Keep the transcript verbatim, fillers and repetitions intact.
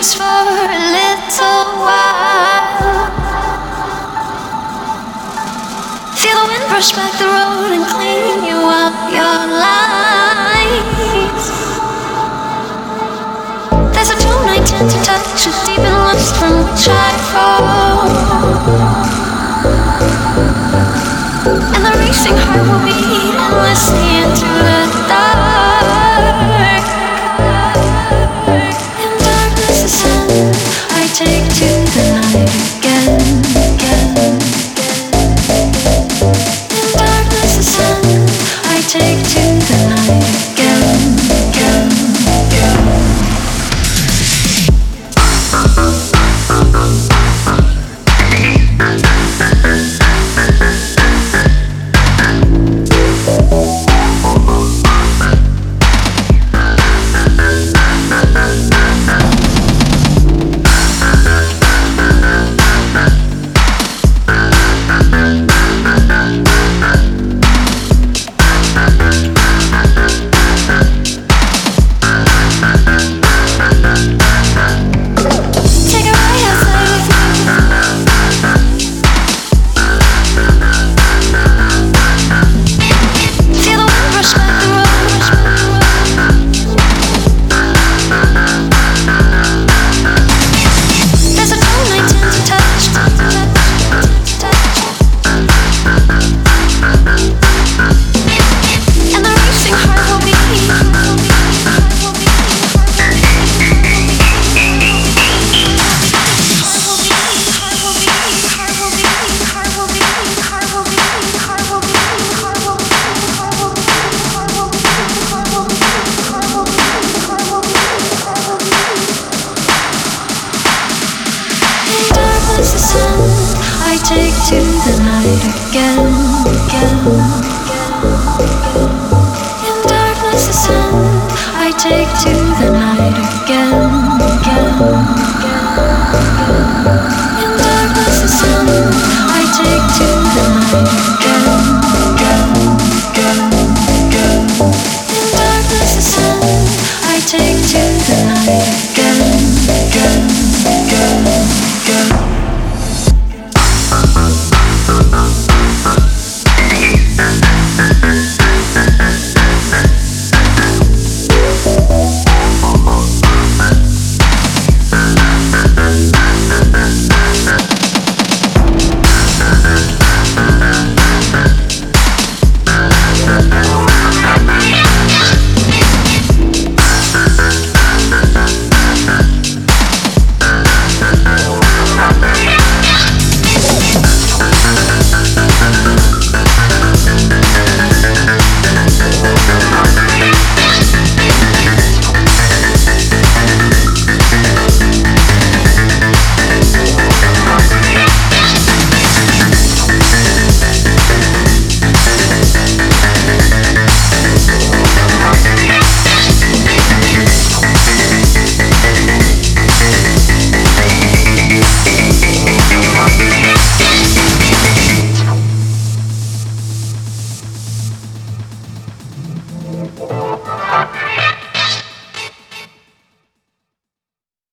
just for a little while. Feel the wind brush back the road and clean you up your life. There's a tune I tend to touch, a deep in lust from which I fall. And the racing heart will beat endlessly into the dark. In darkness the sun I take to the night again, again. In darkness the sun I take to the night again, again, again. Take to the night again, again, again, again.